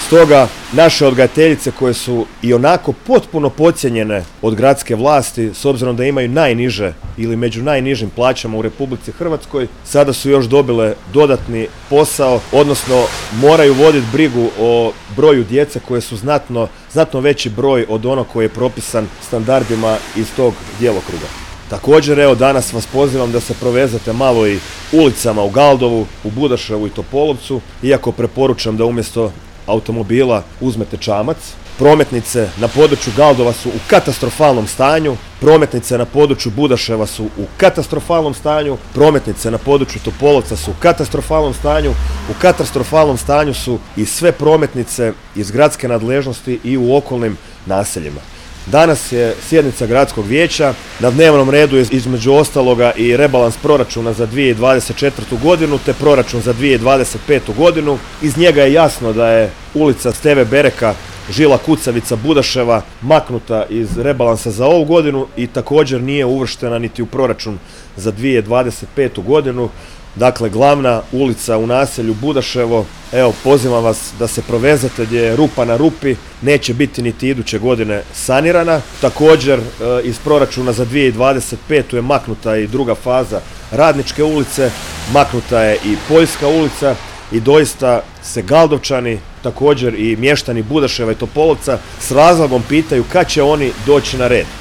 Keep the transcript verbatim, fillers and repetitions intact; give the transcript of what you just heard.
Stoga naše odgajateljice koje su i onako potpuno podcijenjene od gradske vlasti, s obzirom da imaju najniže ili među najnižim plaćama u Republici Hrvatskoj, sada su još dobile dodatni posao, odnosno moraju voditi brigu o broju djece koje su znatno, znatno veći broj od onog koji je propisan standardima iz tog djelokruga. Također, evo, danas vas pozivam da se provezete malo i ulicama u Galdovu, u Budaševu i Topolovcu, iako preporučam da umjesto automobila uzmete čamac. Prometnice na području Galdova su u katastrofalnom stanju, prometnice na području Budaševa su u katastrofalnom stanju, prometnice na području Topolovca su u katastrofalnom stanju, u katastrofalnom stanju su i sve prometnice iz gradske nadležnosti i u okolnim naseljima. Danas je sjednica gradskog vijeća, na dnevnom redu je između ostaloga i rebalans proračuna za dvije tisuće dvadeset četvrtu godinu te proračun za dvije tisuće dvadeset petu godinu. Iz njega je jasno da je ulica Steve Bereka, Žila Kucavica Budaševa maknuta iz rebalansa za ovu godinu i također nije uvrštena niti u proračun za dvije tisuće dvadeset petu godinu. Dakle, glavna ulica u naselju Budaševo, evo, pozivam vas da se provezete, gdje je rupa na rupi, neće biti niti iduće godine sanirana. Također, iz proračuna za dvije tisuće dvadeset petu je maknuta i druga faza Radničke ulice, maknuta je i Poljska ulica i doista se Galdovčani, također i mještani Budaševa i Topolovca s razlogom pitaju kad će oni doći na red.